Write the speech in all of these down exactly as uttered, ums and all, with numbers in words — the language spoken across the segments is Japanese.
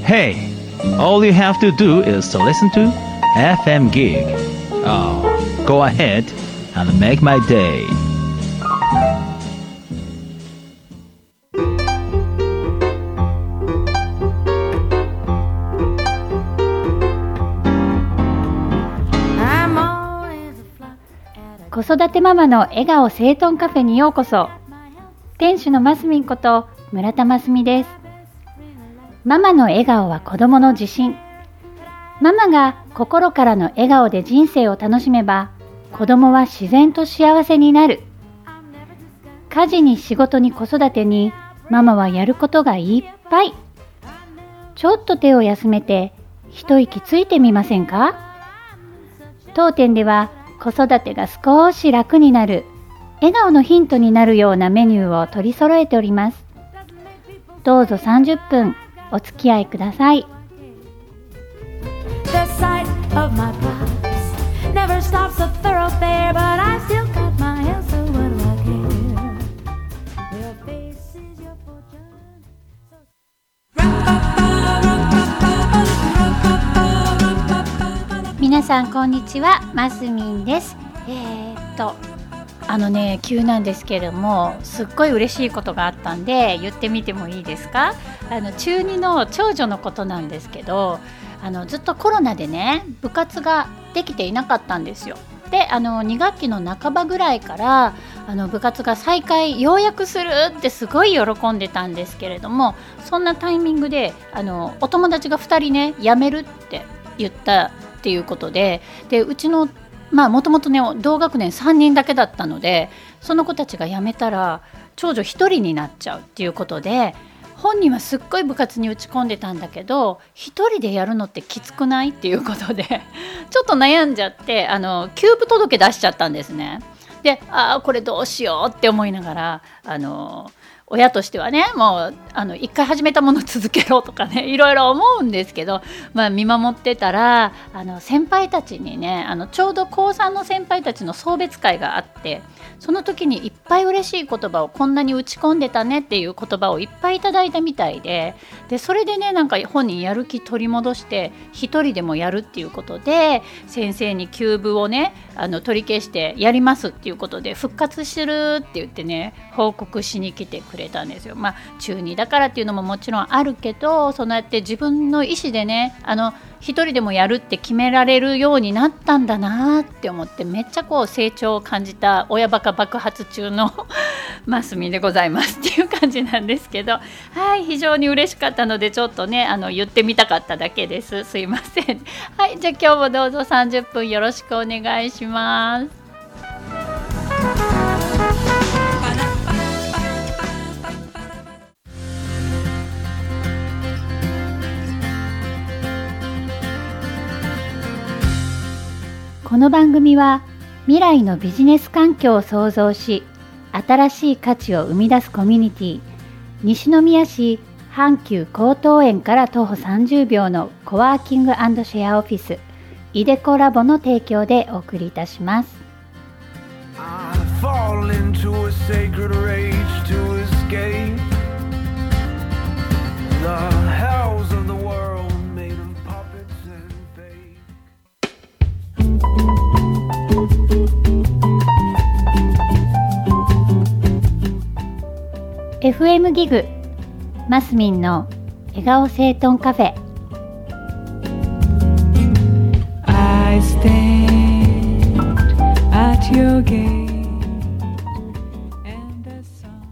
Hey, all you have to do is to listen to エフエム Gig. Oh, go ahead and make my day. 子育てママの笑顔整頓カフェにようこそ。店主のますみんこと村田ますみです。ママの笑顔は子供の自信。ママが心からの笑顔で人生を楽しめば、子供は自然と幸せになる。家事に仕事に子育てに、ママはやることがいっぱい。ちょっと手を休めて一息ついてみませんか？当店では子育てが少し楽になる、笑顔のヒントになるようなメニューを取り揃えております。どうぞさんじゅっぷんお付き合いください。皆さんこんにちは、ますみんです。えー、っとあのね急なんですけれども、すっごい嬉しいことがあったんで言ってみてもいいですか？あの中にの長女のことなんですけど、あのずっとコロナでね部活ができていなかったんですよ。であのに学期の半ばぐらいからあの部活が再開ようやくするってすごい喜んでたんですけれども、そんなタイミングであのお友達がふたりね辞めるって言ったっていうことで、でうちのまあもともとね同学年さんにんだけだったので、その子たちが辞めたら長女ひとりになっちゃうっていうことで、本人はすっごい部活に打ち込んでたんだけど、一人でやるのってきつくないっていうことでちょっと悩んじゃって、あの休部届出しちゃったんですね。で、ああこれどうしようって思いながら、あの親としてはね、もうあの一回始めたもの続けろとかね、いろいろ思うんですけど、まあ、見守ってたらあの先輩たちにね、あのちょうど高さんの先輩たちの送別会があって、その時にいっぱい嬉しい言葉を、こんなに打ち込んでたねっていう言葉をいっぱいいただいたみたいで、でそれでねなんか本人やる気取り戻して一人でもやるっていうことで、先生に休部をねあの取り消してやりますっていうことで復活するって言ってね報告しに来てくれたんですよ。まあ中にだからっていうのももちろんあるけど、そうやって自分の意思でねあの一人でもやるって決められるようになったんだなって思って、めっちゃこう成長を感じた親バカ爆発中のますみでございますっていう感じなんですけど、はい、非常に嬉しかったのでちょっとねあの言ってみたかっただけです。すいません。はい、じゃあ今日もどうぞさんじゅっぷんよろしくお願いします。この番組は未来のビジネス環境を創造し、新しい価値を生み出すコミュニティ、西宮市阪急江東園から徒歩さんじゅうびょうのコワーキング&シェアオフィスイデコラボの提供でお送りいたします。エフエム ギグマスミンの笑顔整頓カフェ。 I stand at your gate and the sun。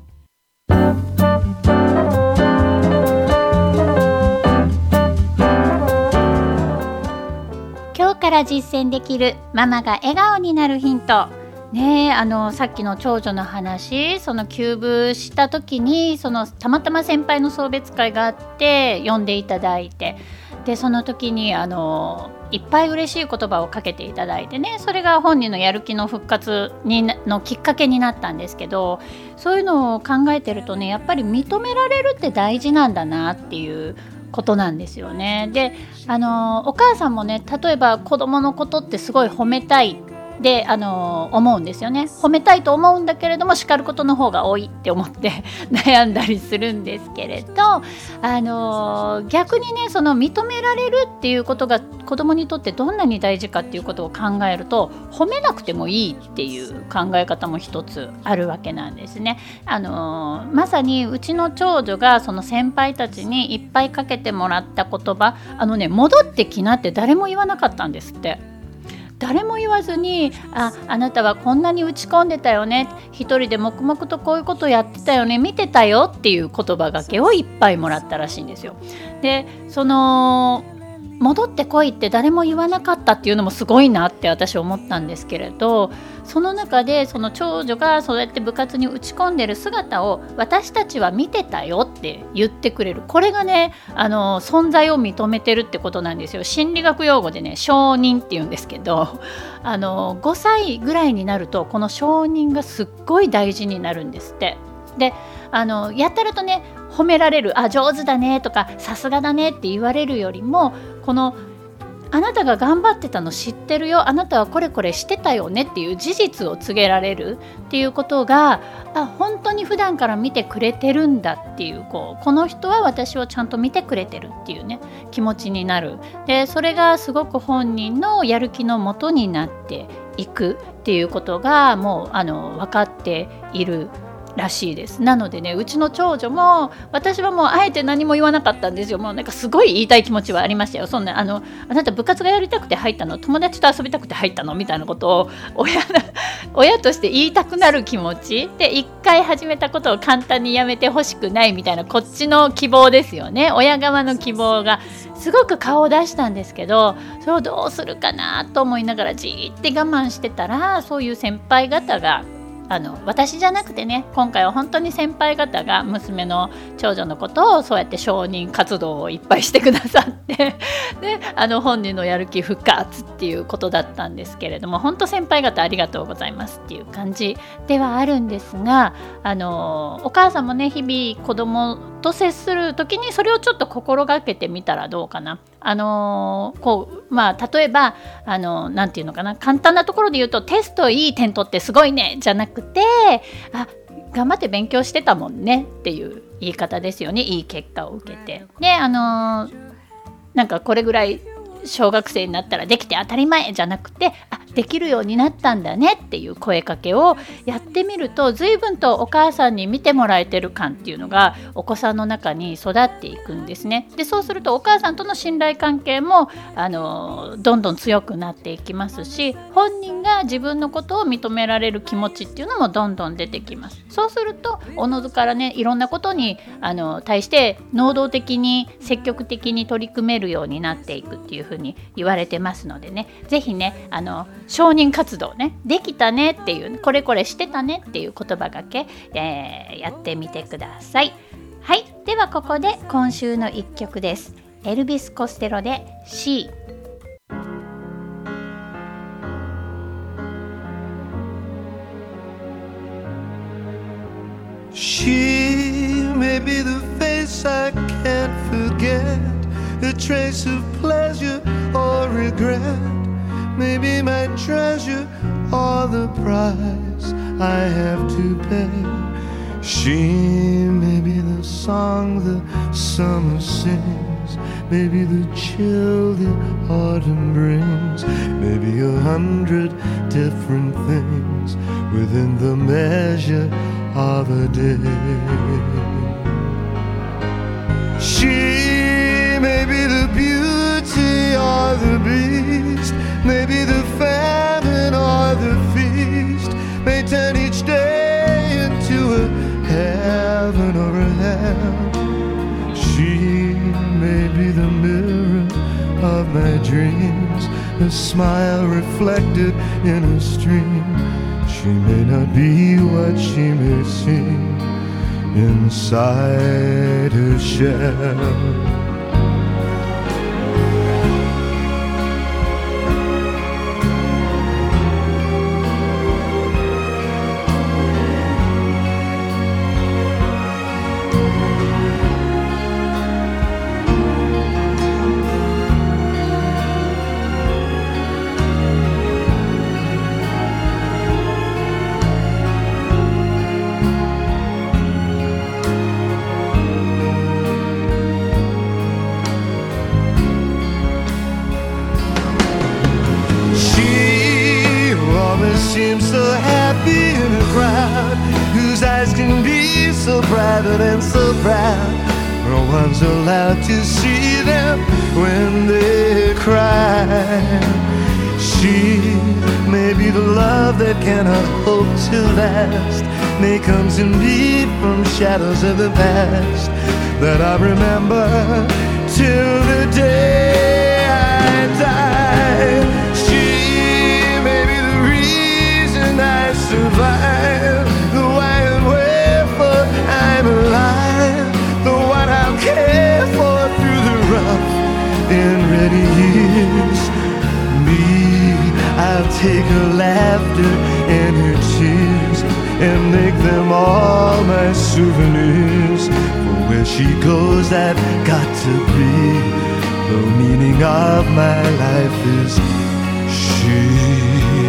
今日から実践できるママが笑顔になるヒントね。えあのさっきの長女の話、その休部した時にそのたまたま先輩の送別会があって呼んでいただいて、でその時にあのいっぱい嬉しい言葉をかけていただいてね、それが本人のやる気の復活にのきっかけになったんですけど、そういうのを考えてるとね、やっぱり認められるって大事なんだなっていうことなんですよね。であのお母さんもね、例えば子供のことってすごい褒めたいっであの思うんですよね。褒めたいと思うんだけれども叱ることの方が多いって思って悩んだりするんですけれど、あの逆にねその認められるっていうことが子供にとってどんなに大事かっていうことを考えると、褒めなくてもいいっていう考え方も一つあるわけなんですね。あのまさにうちの長女がその先輩たちにいっぱいかけてもらった言葉、あのね戻ってきなって誰も言わなかったんですって。誰も言わずに、あ、あなたはこんなに打ち込んでたよね、一人で黙々とこういうことやってたよね、見てたよっていう言葉がけをいっぱいもらったらしいんですよ。でその戻ってこいって誰も言わなかったっていうのもすごいなって私思ったんですけれど、その中でその長女がそうやって部活に打ち込んでる姿を私たちは見てたよって言ってくれる、これがねあの存在を認めてるってことなんですよ。心理学用語でね承認って言うんですけど、あのごさいぐらいになるとこの承認がすっごい大事になるんですって。であのやったらとね褒められる、あ上手だねとかさすがだねって言われるよりも、このあなたが頑張ってたの知ってるよ、あなたはこれこれしてたよねっていう事実を告げられるっていうことが、あ本当に普段から見てくれてるんだっていう、こうこの人は私をちゃんと見てくれてるっていうね気持ちになる。でそれがすごく本人のやる気のもとになっていくっていうことがもうあの分かっているらしいです。なのでねうちの長女も私はもうあえて何も言わなかったんですよ。もうなんかすごい言いたい気持ちはありましたよ。そんなあのあなた部活がやりたくて入ったの、友達と遊びたくて入ったのみたいなことを 親, 親として言いたくなる気持ちで、一回始めたことを簡単にやめてほしくないみたいなこっちの希望ですよね。親側の希望がすごく顔を出したんですけど、それをどうするかなと思いながらじーって我慢してたら、そういう先輩方があの私じゃなくてね、今回は本当に先輩方が娘の長女のことをそうやって承認活動をいっぱいしてくださってであの本人のやる気復活っていうことだったんですけれども、本当先輩方ありがとうございますっていう感じではあるんですが、あのお母さんもね日々子供と接する時にそれをちょっと心がけてみたらどうかな。あのー、こうまあ例えばあのなんていうのかな、簡単なところで言うとテストいい点取ってすごいねじゃなくて、あ頑張って勉強してたもんねっていう言い方ですよね。いい結果を受けて、であのー、なんかこれぐらい小学生になったらできて当たり前じゃなくて、あできるようになったんだねっていう声かけをやってみると、随分とお母さんに見てもらえてる感っていうのがお子さんの中に育っていくんですね。でそうするとお母さんとの信頼関係もあのどんどん強くなっていきますし、本人が自分のことを認められる気持ちっていうのもどんどん出てきます。そうするとおのずからねいろんなことにあの対して能動的に積極的に取り組めるようになっていくっていうふうに言われてますのでね、ぜひねあの承認活動ね、できたねっていうこれこれしてたねっていう言葉がけ、えー、やってみてください。はい、ではここで今週の一曲です。エルビス・コステロで She。 She may be the face I can't forget, a trace of pleasure or regret, maybe my treasure or the price I have to pay. She may be the song the summer sings, maybe the chill the autumn brings, maybe a hundred different things within the measure of a day. She may be the beauty or the beast, maybe the famine or the feast, may turn each day into a heaven or a hell. She may be the mirror of my dreams, a smile reflected in a stream. She may not be what she may seem inside her shell. gathered and so proud. No one's allowed to see them when they cry. She may be the love that cannot hope to last, may come to me from shadows of the past that I remember till the day I die. She may be the reason I survive, the why and wherefore I'm alive, the one I'll care for through the rough and ready years. Me, I'll take her laughter and her tears and make them all my souvenirs. For where she goes, I've got to be. The meaning of my life is she.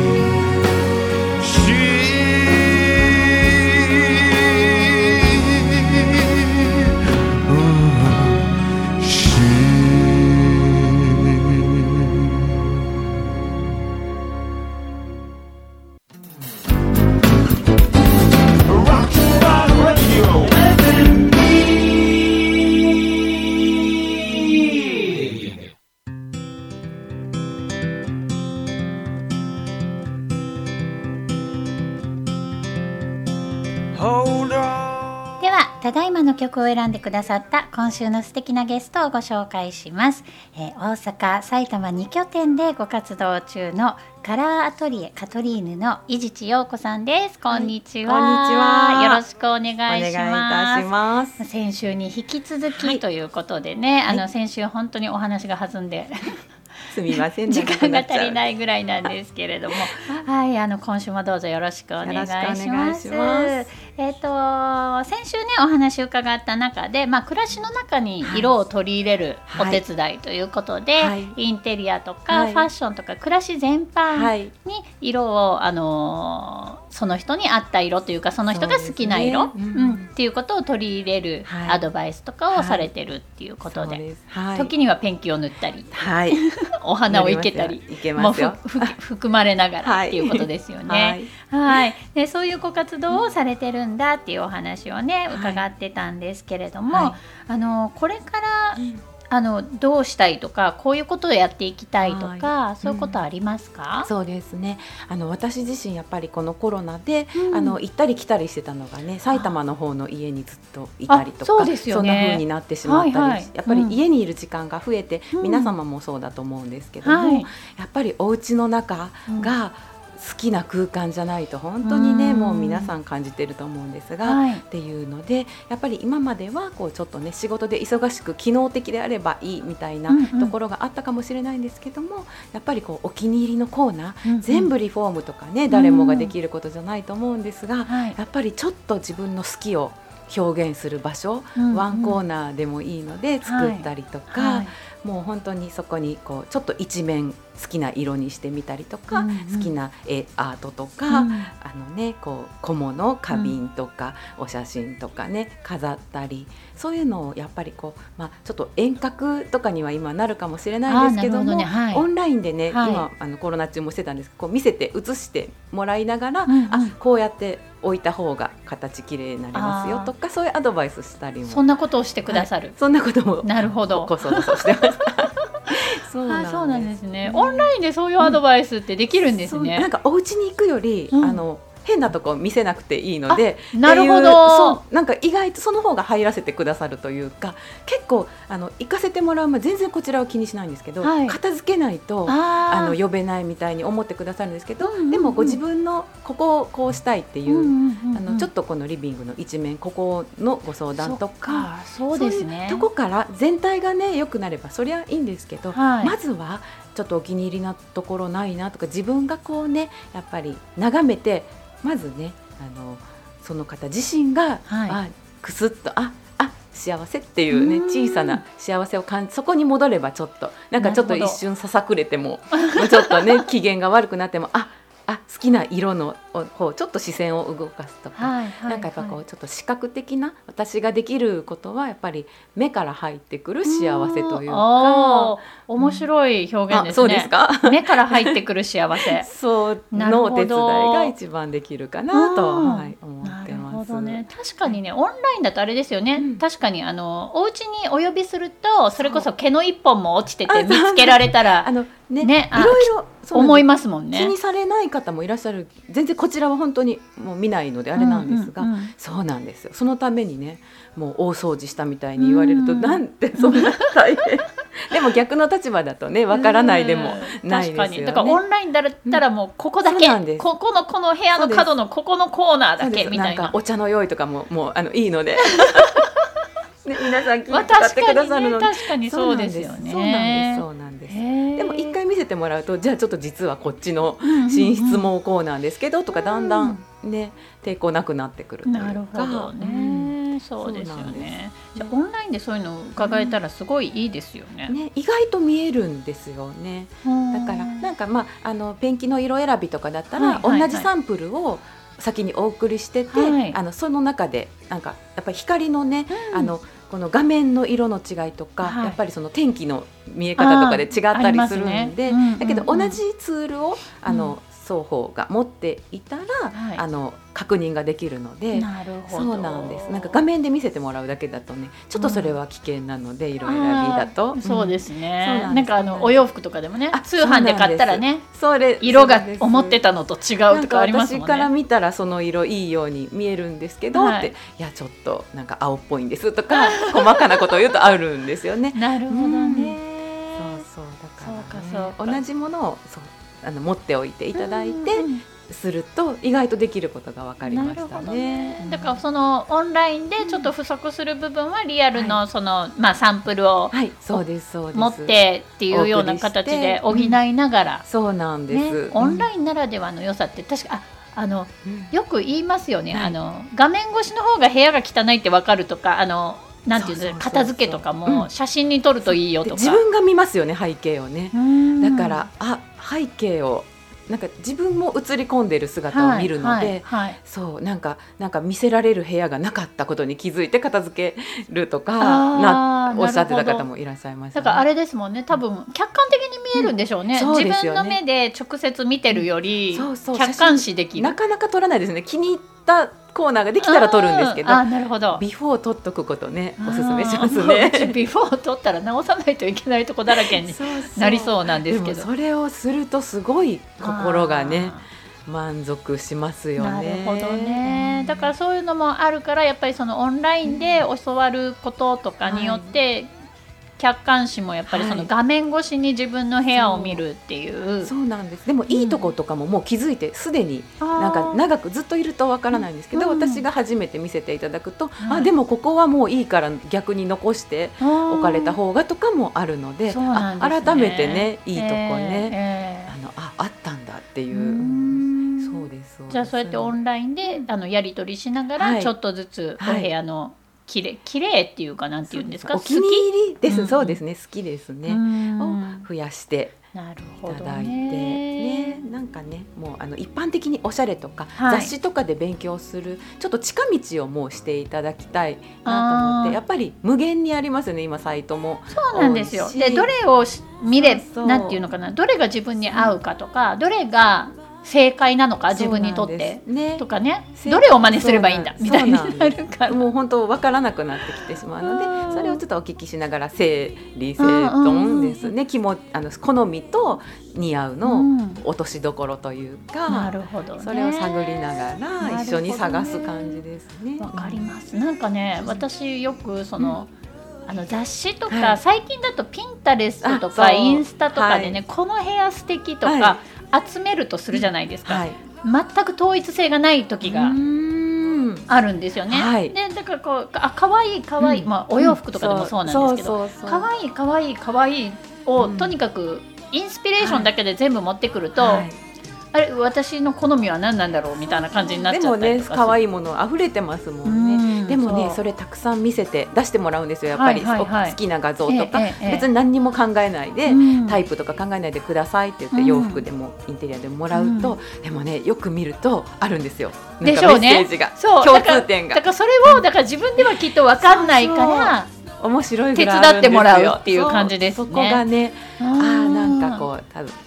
ただいまの曲を選んでくださった今週の素敵なゲストをご紹介します、えー、大阪、埼玉に拠点でご活動中のカラーアトリエカトリーヌの伊地知陽子さんです。こんにちは、 はい、こんにちは。 よろしくお願いします。 お願いいたします。 先週に引き続きということでね、はい、あの先週本当にお話が弾んですみません、 時間が足りないぐらいなんですけれどもはい、あの今週もどうぞよろしくお願いします。えっと先週ねお話を伺った中で、まあ、暮らしの中に色を取り入れるお手伝いということで、はい、インテリアとか、はい、ファッションとか暮らし全般に色を、あのー、その人に合った色というかその人が好きな色、ねうんうん、っていうことを取り入れるアドバイスとかをされてるっていうことで、はいはい、時にはペンキを塗ったり、はいお花を生けたりも含まれながらっていうことですよね。はいはいはい、でそういうご活動をされてるんだっていうお話をね、うん、伺ってたんですけれども、はい、あのこれから、うんあのどうしたいとかこういうことをやっていきたいとか、はい、そういうことありますか？ うん、そうですねあの私自身やっぱりこのコロナで、うん、あの行ったり来たりしてたのがね埼玉の方の家にずっといたりとか そ, うですよ、ね、そんな風になってしまったり、はいはい、やっぱり家にいる時間が増えて、うん、皆様もそうだと思うんですけども、はい、やっぱりお家の中が、うん好きな空間じゃないと本当にねもう皆さん感じてると思うんですが、はい、っていうのでやっぱり今まではこうちょっとね仕事で忙しく機能的であればいいみたいなところがあったかもしれないんですけども、うんうん、やっぱりこうお気に入りのコーナー、うんうん、全部リフォームとかね誰もができることじゃないと思うんですが、うんはい、やっぱりちょっと自分の好きを表現する場所、うんうん、ワンコーナーでもいいので作ったりとか、はいはいもう本当にそこにこうちょっと一面好きな色にしてみたりとか、うんうん、好きな絵アートとか、うん、あのねこう小物花瓶とか、うん、お写真とかね飾ったりそういうのをやっぱりこう、まあ、ちょっと遠隔とかには今なるかもしれないですけども、ねはい、オンラインでね、はい、今あのコロナ中もしてたんですけどこう見せて写してもらいながら、うんうん、あこうやって置いた方が形きれいになりますよとかそういうアドバイスしたりもそんなことをしてくださる、 はい、そんなこともなるほどこそこそしてましたそうなんです、そうなんですね。オンラインでそういうアドバイスってできるんですね。 うん、なんかお家に行くより、うん、あの変なとこ見せなくていいのでなるほどそうなんか意外とその方が入らせてくださるというか結構あの行かせてもらう前全然こちらは気にしないんですけど、はい、片付けないとあの呼べないみたいに思ってくださるんですけど、うんうんうん、でもご自分のここをこうしたいっていう、うんうんうんうん、あのちょっとこのリビングの一面ここのご相談とかそうですね、 そういうとこから全体がね良くなればそりゃいいんですけど、はい、まずはちょっとお気に入りなところないなとか自分がこうねやっぱり眺めてまずねあのその方自身が、はい、あくすっとああ幸せっていうね小さな幸せを感じそこに戻ればちょっとなんかちょっと一瞬ささくれてもちょっとね機嫌が悪くなってもああ好きな色の方ちょっと視線を動かすとか、はいはいはい、なんかやっぱこうちょっと視覚的な私ができることはやっぱり目から入ってくる幸せというか面白い表現ですね、うん、 そうですか目から入ってくる幸せそうのお手伝いが一番できるかなと、はい、思ってます。なるほどね、確かにね、オンラインだとあれですよね、うん、確かにあのお家にお呼びするとそれこそ毛の一本も落ちてて見つけられたらあの、ねね、 いろいろ思いますもんね。 気にされない方もいらっしゃる。全然こちらは本当にもう見ないのであれなんですが、うんうんうん、そうなんですよ。そのためにね、もう大掃除したみたいに言われると、うん、なんてそんな大変でも逆の立場だとね、わからないでもないですよね。確かに。 だからオンラインだったらもうここだけ、うん、ここのこの部屋の角のここのコーナーだけみたいな。 なんかお茶の用意とかももうあのいいのでね、皆さん聞いて買ってくださるので、 確かにそうですよね。 そうなんです、そうなんです。でも一回見せてもらうと、じゃあちょっと実はこっちの寝室もこうなんですけど、うんうんうん、とかだんだんね、抵抗なくなってくるというか。 なるほどね、うん、そうですよね。じゃあオンラインでそういうのを伺えたらすごいいいですよね。 うんね、意外と見えるんですよね。だからなんか、まあ、あのペンキの色選びとかだったら、はいはいはい、同じサンプルを先にお送りしてて、はい、あのその中でなんかやっぱり光のね、うん、あのこの画面の色の違いとか、はい、やっぱりその天気の見え方とかで違ったりするんで、ね、うんうんうん、だけど同じツールをあの、うん、双方が持っていたら、はい、あの確認ができるので。 なるほど。 そうなんです。なんか画面で見せてもらうだけだとね、ちょっとそれは危険なので、うん、色選びだと、 うん、そうですね。なんです。なんかあのお洋服とかでもね、通販で買ったらね、それ色が思ってたのと違うとかありますもんね。 私から見たらその色いいように見えるんですけど、はい、っていやちょっとなんか青っぽいんですとか細かなことを言うとあるんですよね。 なるほどね。うん、 そうそう、だから、ね、そうかそうか、同じものをそうあの持っておいていただいて、うんうん、すると意外とできることが分かりましたね。 ね、だからそのオンラインでちょっと不足する部分はリアルのその、はい、まあ、サンプルを、はい、そうですそうです持ってっていうような形で補いながら、 うん、そうなんです、 ね、オンラインならではの良さって確か、ああの、うん、よく言いますよね、はい、あの画面越しの方が部屋が汚いって分かるとか、あのなんていうの、そうそうそうそう、片付けとかも写真に撮るといいよとか、 自分が見ますよね、背景をね。だからあ背景をなんか自分も映り込んでいる姿を見るので、はいはいはい、そうなんかなんか見せられる部屋がなかったことに気づいて片付けるとかなおっしゃってた方もいらっしゃいました、ね、 だからあれですもんね、多分客観的に見えるんでしょうね、うん、そうですよね。自分の目で直接見てるより、うん、そうそう客観視できる。 なかなか撮らないですね。気に入ったコーナーができたら撮るんですけど、 あ、なるほど、 ビフォー撮っとくことね、おすすめしますね。 ビフォー撮ったら直さないといけないとこだらけになりそうなんですけど、 でもそれをするとすごい心がね満足しますよね。 なるほどね。だからそういうのもあるから、やっぱりそのオンラインで教わることとかによって、はい、客観視もやっぱりその画面越しに自分の部屋を見るっていう、 はい、そう、そうなんです。でもいいとことかももう気づいてすでに、なんか長くずっといるとわからないんですけど、うん、私が初めて見せていただくと、うん、あでもここはもういいから逆に残しておかれた方がとかもあるの で, で、ね、あ改めてねいいとこね、えーえー、あの あ, あったんだっていう、うん、そうです。 じゃあそうやってオンラインであのやり取りしながら、はい、ちょっとずつお部屋の、はい、きれきれいっていうかなんていうんですか、 お気に入りです、うん、そうですね、好きですね、を増やしていただいて、ね、なんかね、もうあの一般的におしゃれとか、はい、雑誌とかで勉強するちょっと近道をもうしていただきたいなと思って、やっぱり無限にありますよね、今サイトも。 そうなんですよ。でどれを見ればなんていうのかな、どれが自分に合うかとか、うん、どれが正解なのか自分にとって、ね、とかね、どれを真似すればいいんだみたいになるから、 もう本当分からなくなってきてしまうので、それをちょっとお聞きしながら整理整頓ですね、気もあの好みと似合うの落としどころというか、 なるほどね、 それを探りながら一緒に探す感じですね。 わかります。なんかね、私よくその、うん、あの雑誌とか、はい、最近だとピンタレストとかインスタとかでね、はい、この部屋素敵とか、はい、集めるとするじゃないですか、はい、全く統一性がない時があるんですよね、はい、でだからこう、あ、かわいいかわいい、うん、まあ、お洋服とかでもそうなんですけど、かわいいかわいいかわいいを、うん、とにかくインスピレーションだけで全部持ってくると、はい、あれ私の好みは何なんだろうみたいな感じになっちゃったりとか。 でもね、可愛いもの溢れてますもんね。んでもね、そ, それたくさん見せて出してもらうんですよ、やっぱり、はいはいはい、好きな画像とか、えええ、別に何にも考えないで、うん、タイプとか考えないでくださいって言って、うん、洋服でもインテリアでももらうと、うん、でもね、よく見るとあるんですよ、なんかメッセージが、 でしょうね、 共通点が。 だからそれをだから自分ではきっと分かんないから面白い手伝ってもらうっていう感じですね。 そこがね、ああ、なんかこうた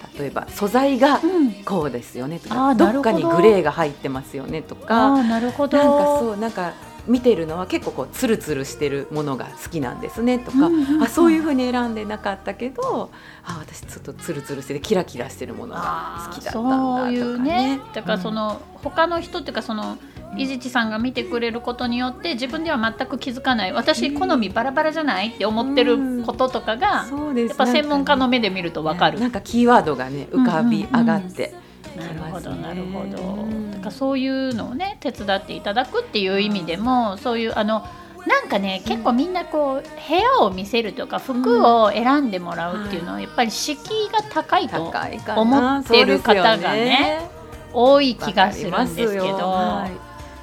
例えば素材がこうですよねとか、うん、どっかにグレーが入ってますよねとか、 あ、なるほど、 なんかそうなんか見てるのは結構こうツルツルしてるものが好きなんですねとか、うんうんうん、あそういう風に選んでなかったけど、あ私ちょっとツルツルしててキラキラしてるものが好きだったんだとかね。 そういうね、だからその、うん、他の人っていうかその伊地知さんが見てくれることによって自分では全く気づかない、私好みバラバラじゃないって思ってることとかが、うん、やっぱ専門家の目で見ると分かる、 なんかキーワードがね浮かび上がって、 うんうんうん、なるほどなるほど、だからそういうのをね手伝っていただくっていう意味でも、そういうあのなんかね結構みんなこう部屋を見せるとか服を選んでもらうっていうのはやっぱり敷居が高いと思ってる方がね多い気がするんですけど、はい、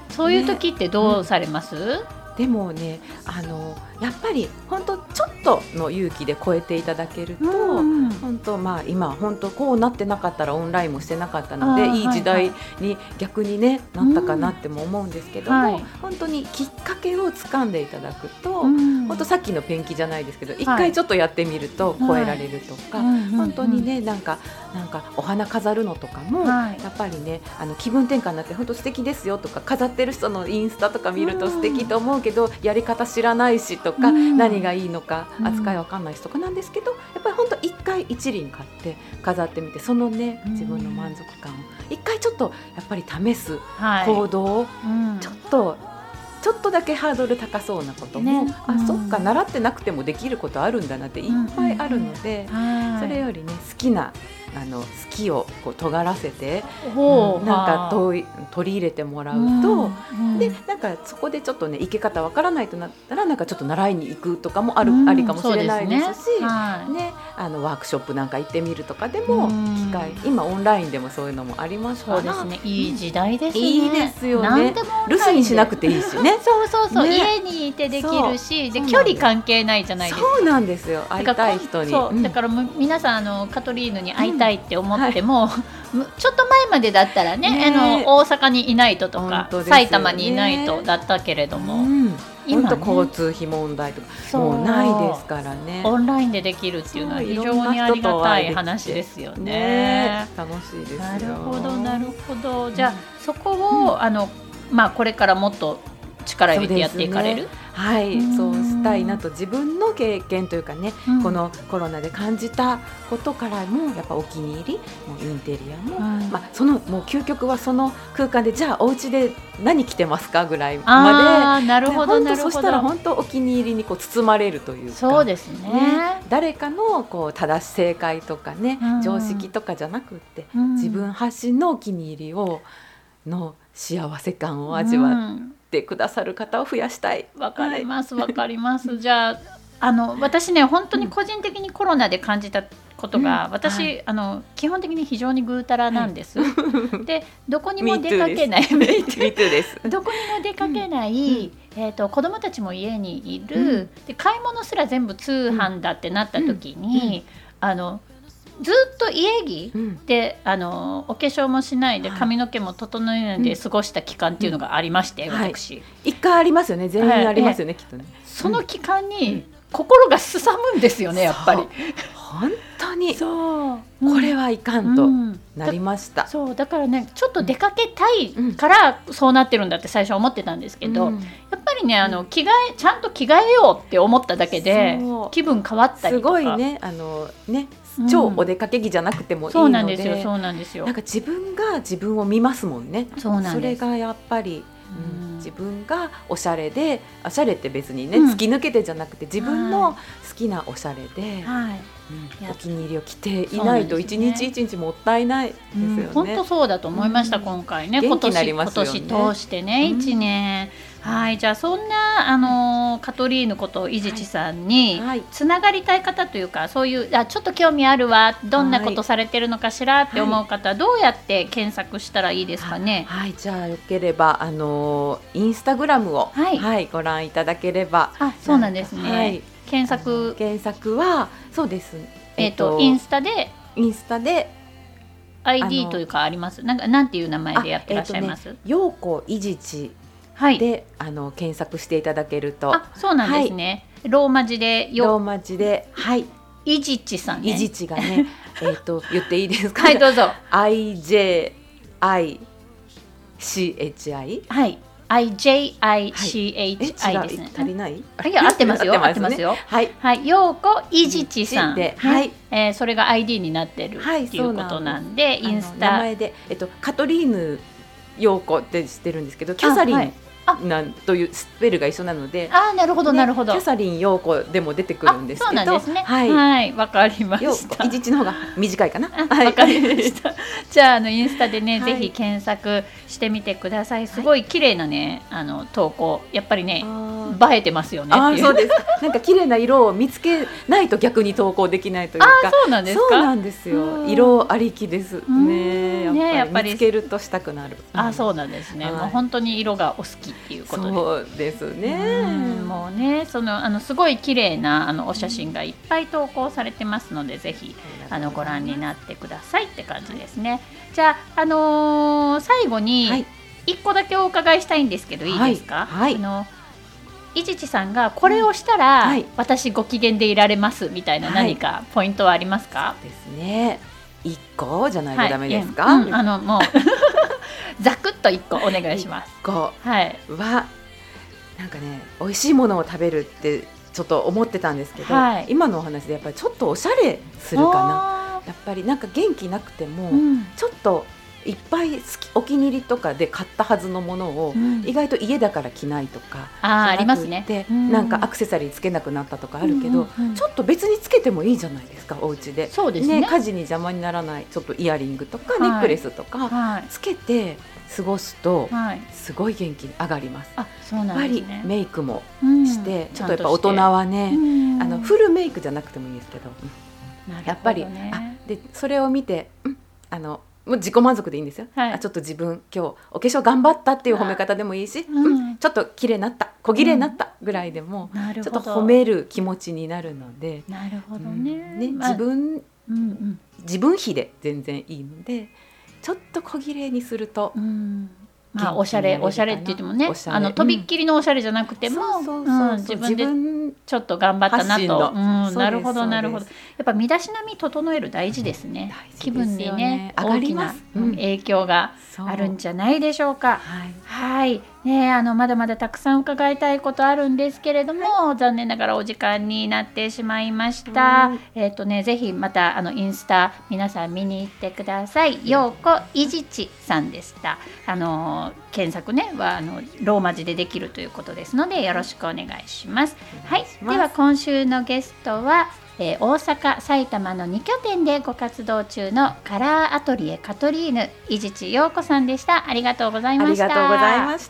そういう時ってどうされます？ね、 うん、でもねあのやっぱり本当ちょっとの勇気で超えていただけると、うんうん、本当まあ今本当こうなってなかったらオンラインもしてなかったのでいい時代に逆にね、はいはい、なったかなっても思うんですけども、うんはい、本当にきっかけをつかんでいただくと、うん、本当さっきのペンキじゃないですけど一回ちょっとやってみると超えられるとか、はい、本当にねなんかなんかお花飾るのとかも、はい、やっぱりねあの気分転換になって本当素敵ですよとか飾ってる人のインスタとか見ると素敵と思うけど、うん、やり方知らないしとか、うん、何がいいのか扱いわかんないしとかなんですけど、やっぱり本当一回一輪買って飾ってみてそのね自分の満足感を一回ちょっとやっぱり試す行動をちょっとちょっとだけハードル高そうなことも、ね、あ、うん、そっか習ってなくてもできることあるんだなっていっぱいあるので、うんうん、それよりね好きなあの好きをこう尖らせて、うん、なんか取り入れてもらうと、うんうん、でなんかそこでちょっとね生け方わからないとなったらなんかちょっと習いに行くとかもある、うん、ありかもしれないですし、ねはいね、あのワークショップなんか行ってみるとかでも機会、うん、今オンラインでもそういうのもありますから、 そうですね、いい時代ですね、 いいですよね、留守にしなくていいしねそうそうそう、ね、家にいてできるしで距離関係ないじゃないですか。 そうなんですよ、会いたい人に。 そう、うん、だからも皆さんあのカトリーヌに会いたいって思っても、うんはい、ちょっと前までだったら ね, ねあの大阪にいないととか、ね、埼玉にいないとだったけれども、うん、 今、ね、交通費問題とかもうないですからね。 オンラインでできるっていうのは非常にありがたい話ですよ ね, ね楽しいですよ。 なるほどなるほど。じゃあ、うん、そこを、うんあのまあ、これからもっと力入れてやっていかれる。 はい、そうしたいなと自分の経験というかね、うん、このコロナで感じたことからもやっぱお気に入りもうインテリアも、うんまあ、そのもう究極はその空間でじゃあお家で何着てますかぐらいまで。 なるほどなるほど。 そしたら本当お気に入りにこう包まれるというか。 そうですね、 ね誰かのこう正し正解とかね、うん、常識とかじゃなくって、うん、自分発信のお気に入りをの幸せ感を味わって、うんてくださる方を増やしたい。 わかりますわ、はい、かりますじゃあ、 あの私ね本当に個人的にコロナで感じたことが、うん、私、はい、あの基本的に非常にぐうたらなんです、はい、でどこにも出かけないどこにも出かけない、うんえー、と子どもたちも家にいる、うん、で買い物すら全部通販だってなった時に、うんうん、あのずっと家着で、うん、あのお化粧もしないで髪の毛も整えないで過ごした期間っていうのがありまして、うん、私、はい、 一回ありますよね。全員ありますよね、はい、きっとね。 その期間に心がすさむんですよね、やっぱり。 本当にそう、うん、これはいかんとなりました、 うん、だ, そうだからねちょっと出かけたいからそうなってるんだって最初は思ってたんですけど、うん、やっぱりねあの着替えちゃんと着替えようって思っただけで気分変わったりとかすごいねあのね超お出かけ着じゃなくてもいいので、 そうなんですよそうなんですよ。 なんか自分が自分を見ますもんね。 そうなんです。 それがやっぱり、うん、自分がおしゃれでおしゃれって別にね、うん、突き抜けてじゃなくて自分の好きなおしゃれで、はいうん、お気に入りを着ていないと一日一日もったいないですよね。 本当、うん、そうだと思いました、うん、今回ね今年、今年通してねいちねん、うん、はいじゃあそんなあのカトリーヌこと伊地知さんにつながりたい方というか、はい、そういうあちょっと興味あるわどんなことされてるのかしらって思う方、はい、どうやって検索したらいいですかね。 はい、じゃあよければあのインスタグラムを、はいはい、ご覧いただければ。 あそうなんですね、はい検索検索はそうです、 えーと、インスタでインスタでアイディー というかあります。なんかなんていう名前でやってらっしゃいます？ 陽子伊地知であの検索していただけると。 あそうなんですね、はい、ローマ字でローマ字ではいいじちさんね。 いじちがねえっと言っていいですか。 はいどうぞ。 アイジェーアイシーエイチアイはい アイジェーアイシーエイチアイ ですね。 足りない？ いや合ってますよ。合ってますよ。 はいはい、ようこいじちさんで、はい、 えー、それが アイディー になってるっていうことなんで、はい、インスタ名前でえっとカトリーヌ陽子って知ってるんですけど、キャサリンなんというスペルが一緒なので、 あ、なるほど、ね、なるほど。 キャサリン陽子でも出てくるんですけど、 そうなんですね。 はい、 はい、わかりました。 いじちの方が短いかな。 わ、はい、かりました。じゃあ、あのインスタでね、はい、ぜひ検索してみてください。すごい綺麗なね、あの投稿、やっぱりね、映えてますよね。 あ、そうです。なんか綺麗な色を見つけないと逆に投稿できないというか。 あ、そうなんですか。 そうなんですよ。色ありきですね。やっぱり見つけるとしたくなる。 あ、そうなんですね。もう本当に色がお好きっていうことで。 そうですね。 もうね、そのあのすごい綺麗なあのお写真がいっぱい投稿されてますので、ぜひあのご覧になってくださいって感じですね。じゃあ、あのー、最後にいっこだけお伺いしたいんですけど、はい、いいですか。はい、あのいじちさんがこれをしたら、うん、はい、私ご機嫌でいられますみたいな何かポイントはありますか。 はい、ですね。いっこじゃないとダメですか。 はい、うん、あのもうざくっといっこお願いします。いっこはいはなんかね、美味しいものを食べるってちょっと思ってたんですけど、はい、今のお話でやっぱりちょっとおしゃれするかな。やっぱりなんか元気なくても、うん、ちょっといっぱい好きお気に入りとかで買ったはずのものを、うん、意外と家だから着ないとか、 あ、ありますね。 なんかアクセサリーつけなくなったとかあるけど、うんうんうん、ちょっと別につけてもいいじゃないですか、お家で。 そうですね。 ね、家事に邪魔にならないちょっとイヤリングとか、はい、ネックレスとかつけて過ごすと、はい、すごい元気に上がります。 あ、そうなんですね。 やっぱりメイクもして、うん、ちょっとやっぱ大人はね、あのフルメイクじゃなくてもいいですけど、うん、なるほどね、やっぱりあでそれを見て、うん、あのもう自己満足でいいんですよ。はい、あちょっと自分今日お化粧頑張ったっていう褒め方でもいいし、うんうん、ちょっと綺麗になった小綺麗になったぐらいでも、うん、ちょっと褒める気持ちになるので、 なるほどね、 うんね、自分、うんうん、自分比で全然いいので、ちょっと小綺麗にすると、うん、 まあ、おしゃれおしゃれって言ってもね、あのとびっきりのおしゃれじゃなくても、自分でちょっと頑張ったなと、うん、なるほどなるほど。やっぱ身だしなみ整える大事ですね。うん、気分にね、大きな影響があるんじゃないでしょうか。はい、はいね、あのまだまだたくさん伺いたいことあるんですけれども、はい、残念ながらお時間になってしまいました。えっとね、ぜひまたあのインスタ皆さん見に行ってください。ようこいじちさんでした。あの検索ねはあのローマ字でできるということですので、よろしくお願いします。はい、では今週のゲストは、えー、大阪、埼玉のに拠点でご活動中のカラーアトリエカトリーヌいじちようこさんでした。ありがとうございました。 ありがとうございました。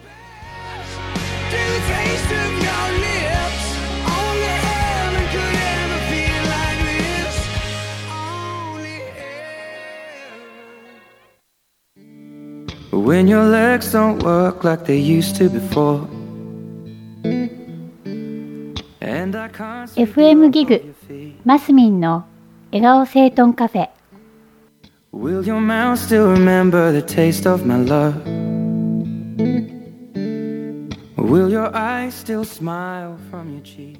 When your legs don't work like they used to before エフエム ギグマスミンの笑顔整頓カフェ。 Will your mouth still remember the taste of my love? Will your eyes still smile from your cheek?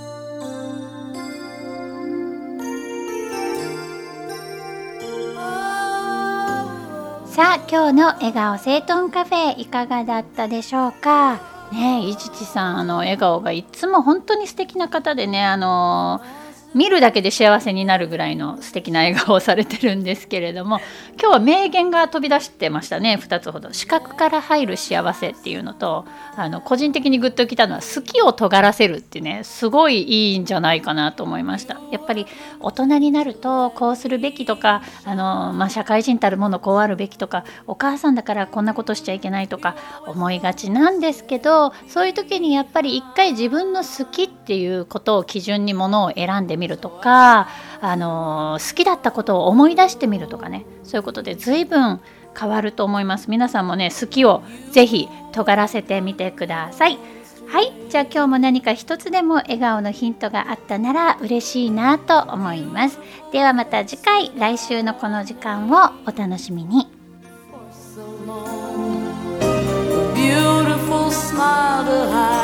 さあ、今日の笑顔整頓カフェいかがだったでしょうかね。え、いじちさん、あの笑顔がいつも本当に素敵な方でね、あの見るだけで幸せになるぐらいの素敵な笑顔をされてるんですけれども、今日は名言が飛び出してましたね。ふたつほど。視覚から入る幸せっていうのと、あの個人的にグッときたのは好きを尖らせるってね、すごいいいんじゃないかなと思いました。やっぱり大人になるとこうするべきとか、あの、まあ、社会人たるものこうあるべきとか、お母さんだからこんなことしちゃいけないとか思いがちなんですけど、そういう時にやっぱり一回自分の好きっていうことを基準にものを選んでみるとか、あの好きだったことを思い出してみるとかね、そういうことで随分変わると思います。皆さんもね、好きをぜひ尖らせてみてください。はい、じゃあ今日も何か一つでも笑顔のヒントがあったなら嬉しいなと思います。ではまた次回、来週のこの時間をお楽しみに。Beautiful smile to hide